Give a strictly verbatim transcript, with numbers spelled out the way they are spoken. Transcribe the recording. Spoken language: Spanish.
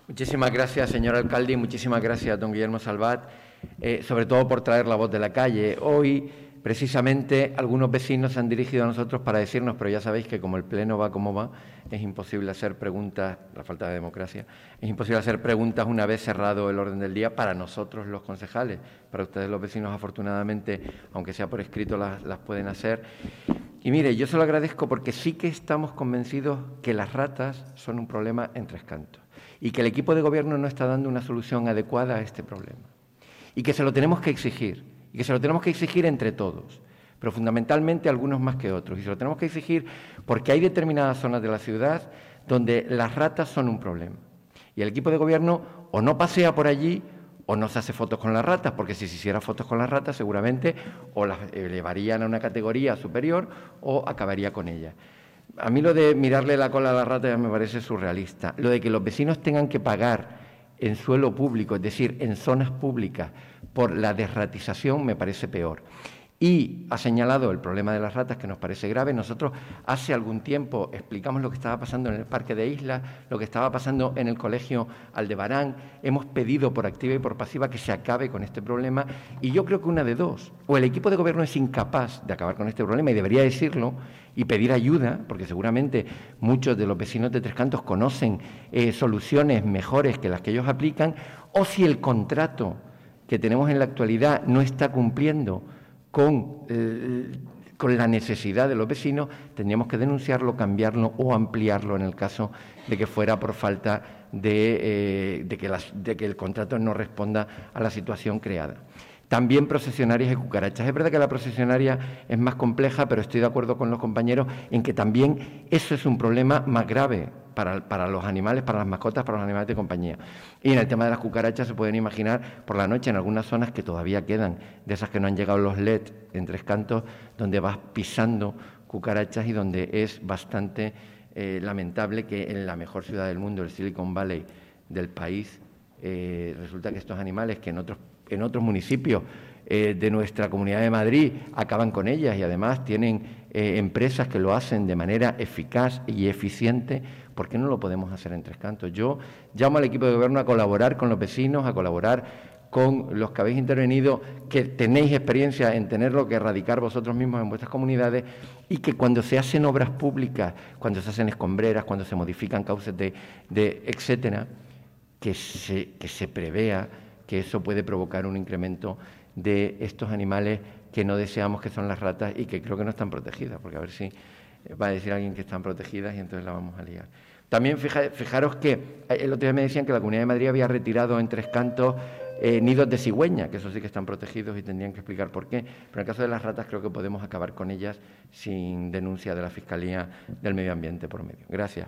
Muchísimas gracias, señor alcalde, y muchísimas gracias, don Guillermo Salvat, eh, sobre todo por traer la voz de la calle. Hoy, precisamente, algunos vecinos se han dirigido a nosotros para decirnos, pero ya sabéis que como el Pleno va como va, es imposible hacer preguntas, la falta de democracia, es imposible hacer preguntas una vez cerrado el orden del día para nosotros los concejales. Para ustedes los vecinos, afortunadamente, aunque sea por escrito, las, las pueden hacer. Y mire, yo se lo agradezco porque sí que estamos convencidos que las ratas son un problema en Tres Cantos y que el equipo de gobierno no está dando una solución adecuada a este problema y que se lo tenemos que exigir y que se lo tenemos que exigir entre todos, pero fundamentalmente algunos más que otros, y se lo tenemos que exigir porque hay determinadas zonas de la ciudad donde las ratas son un problema y el equipo de gobierno o no pasea por allí o no se hace fotos con las ratas, porque si se hiciera fotos con las ratas seguramente o las elevarían a una categoría superior o acabaría con ellas. A mí lo de mirarle la cola a la rata ya me parece surrealista. Lo de que los vecinos tengan que pagar en suelo público, es decir, en zonas públicas, por la desratización me parece peor. Y ha señalado el problema de las ratas, que nos parece grave. Nosotros hace algún tiempo explicamos lo que estaba pasando en el Parque de Islas, lo que estaba pasando en el Colegio Aldebarán. Hemos pedido por activa y por pasiva que se acabe con este problema. Y yo creo que una de dos. O el equipo de gobierno es incapaz de acabar con este problema y debería decirlo y pedir ayuda, porque seguramente muchos de los vecinos de Tres Cantos conocen eh, soluciones mejores que las que ellos aplican. O si el contrato que tenemos en la actualidad no está cumpliendo Con, eh, con la necesidad de los vecinos, tendríamos que denunciarlo, cambiarlo o ampliarlo en el caso de que fuera por falta de, eh, de, que, las, de que el contrato no responda a la situación creada. También procesionarias y cucarachas. Es verdad que la procesionaria es más compleja, pero estoy de acuerdo con los compañeros en que también eso es un problema más grave para, para los animales, para las mascotas, para los animales de compañía. Y en el tema de las cucarachas se pueden imaginar por la noche en algunas zonas que todavía quedan, de esas que no han llegado los L E D en Tres Cantos, donde vas pisando cucarachas y donde es bastante eh, lamentable que en la mejor ciudad del mundo, el Silicon Valley del país, eh, resulta que estos animales que en otros en otros municipios eh, de nuestra Comunidad de Madrid acaban con ellas y además tienen eh, empresas que lo hacen de manera eficaz y eficiente. ¿Por qué no lo podemos hacer en Tres Cantos? Yo llamo al equipo de gobierno a colaborar con los vecinos, a colaborar con los que habéis intervenido, que tenéis experiencia en tenerlo que erradicar vosotros mismos en vuestras comunidades, y que cuando se hacen obras públicas, cuando se hacen escombreras, cuando se modifican cauces de, de etcétera, que se, que se prevea que eso puede provocar un incremento de estos animales que no deseamos, que son las ratas y que creo que no están protegidas, porque a ver si va a decir alguien que están protegidas y entonces la vamos a liar. También fija, fijaros que el otro día me decían que la Comunidad de Madrid había retirado en Tres Cantos eh, nidos de cigüeña, que eso sí que están protegidos y tendrían que explicar por qué, pero en el caso de las ratas creo que podemos acabar con ellas sin denuncia de la Fiscalía del Medio Ambiente por medio. Gracias.